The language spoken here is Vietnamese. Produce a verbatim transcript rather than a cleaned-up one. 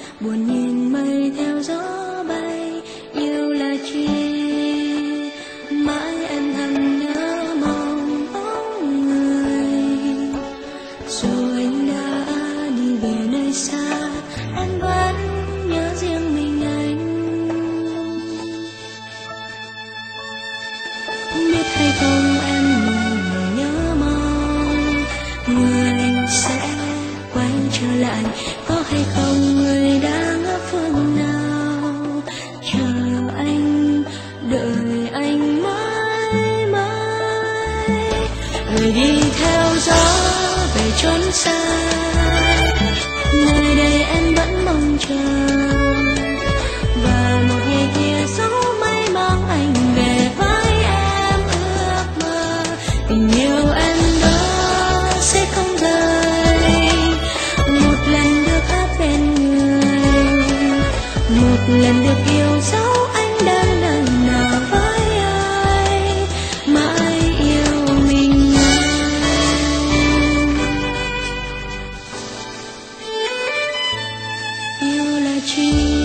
buồn nhìn mây theo gió bay. Yêu là chi mãi em thầm nhớ mong bóng người, dù anh đã đi về nơi xa em vẫn nhớ riêng mình anh. Biết hay không em luôn nhớ mong người sẽ quay trở lại, có hay không người đang ở phương nào chờ anh, đợi anh mãi mãi. Người đi theo gió về chốn xa, nơi đây em vẫn mong chờ, và một ngày kia dấu mây mang anh về với em ước mơ. Tình yêu em đó sẽ không rời, một lần được hát bên người, một lần được yêu dấu anh đang lần nào với ai, mãi yêu mình anh. Yêu là chi